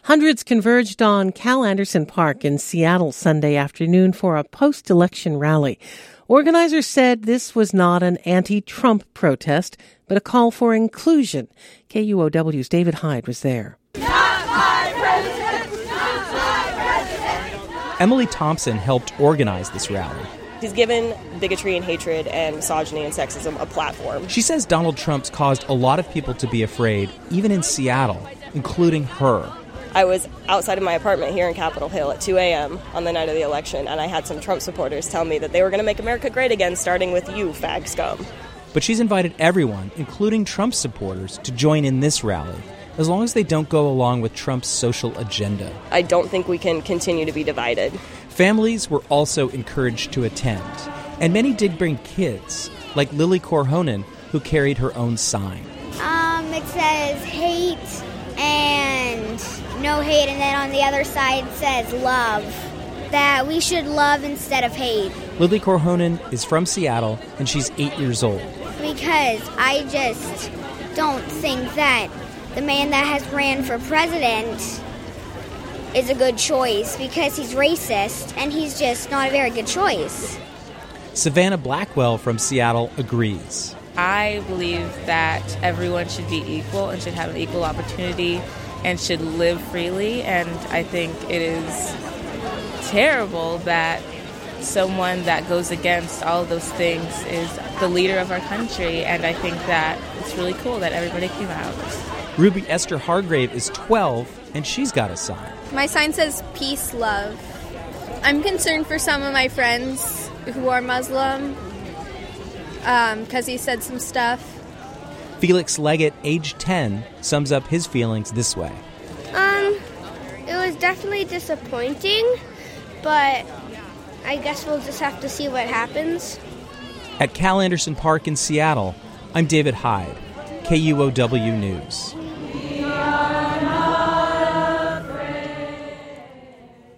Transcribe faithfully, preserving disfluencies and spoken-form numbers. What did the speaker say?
Hundreds converged on Cal Anderson Park in Seattle Sunday afternoon for a post-election rally. Organizers said this was not an anti-Trump protest, but a call for inclusion. K U O W's David Hyde was there. Not my president! Not my president! Emily Thompson helped organize this rally. He's given bigotry and hatred and misogyny and sexism a platform. She says Donald Trump's caused a lot of people to be afraid, even in Seattle, including her. I was outside of my apartment here in Capitol Hill at two a.m. on the night of the election, and I had some Trump supporters tell me that they were going to make America great again, starting with you, fag scum. But she's invited everyone, including Trump supporters, to join in this rally, as long as they don't go along with Trump's social agenda. I don't think we can continue to be divided. Families were also encouraged to attend, and many did bring kids, like Lily Korhonen, who carried her own sign. Um, it says hate and no hate, and then on the other side says love. That we should love instead of hate. Lily Korhonen is from Seattle, and she's eight years old. Because I just don't think that the man that has ran for president is a good choice, because he's racist, and he's just not a very good choice. Savannah Blackwell from Seattle agrees. I believe that everyone should be equal and should have an equal opportunity and should live freely, and I think it is terrible that someone that goes against all of those things is the leader of our country, and I think that it's really cool that everybody came out. Ruby Esther Hargrave is twelve, and she's got a sign. My sign says peace, love. I'm concerned for some of my friends who are Muslim, because um, he said some stuff. Felix Leggett, age ten, sums up his feelings this way. Um, it was definitely disappointing, but I guess we'll just have to see what happens. At Cal Anderson Park in Seattle, I'm David Hyde, K U O W News.